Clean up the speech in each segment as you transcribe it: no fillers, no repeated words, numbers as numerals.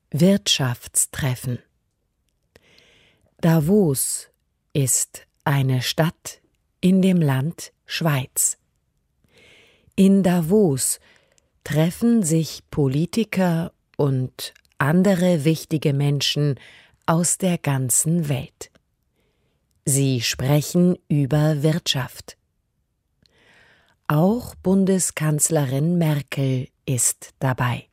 Wirtschaftstreffen. Davos ist eine Stadt in dem Land Schweiz. In Davos treffen sich Politiker und andere wichtige Menschen aus der ganzen Welt. Sie sprechen über Wirtschaft. Auch Bundeskanzlerin Merkel ist dabei.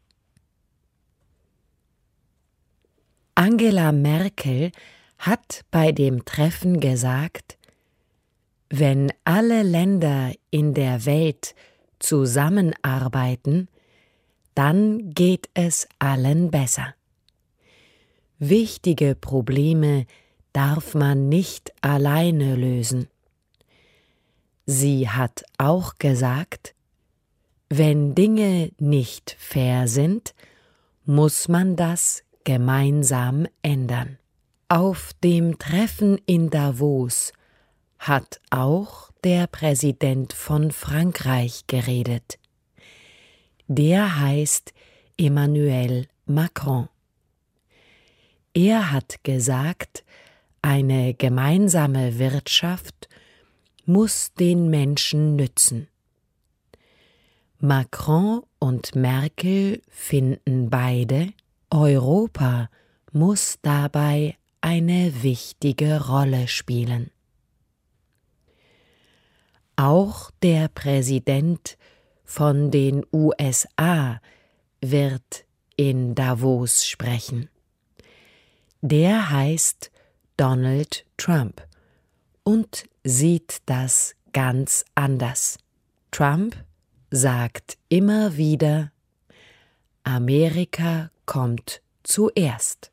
Angela Merkel hat bei dem Treffen gesagt, wenn alle Länder in der Welt zusammenarbeiten, dann geht es allen besser. Wichtige Probleme darf man nicht alleine lösen. Sie hat auch gesagt, wenn Dinge nicht fair sind, muss man das gemeinsam ändern. Auf dem Treffen in Davos hat auch der Präsident von Frankreich geredet. Der heißt Emmanuel Macron. Er hat gesagt, eine gemeinsame Wirtschaft muss den Menschen nützen. Macron und Merkel finden beide, Europa muss dabei eine wichtige Rolle spielen. Auch der Präsident von den USA wird in Davos sprechen. Der heißt Donald Trump und sieht das ganz anders. Trump sagt immer wieder, Amerika kommt zuerst.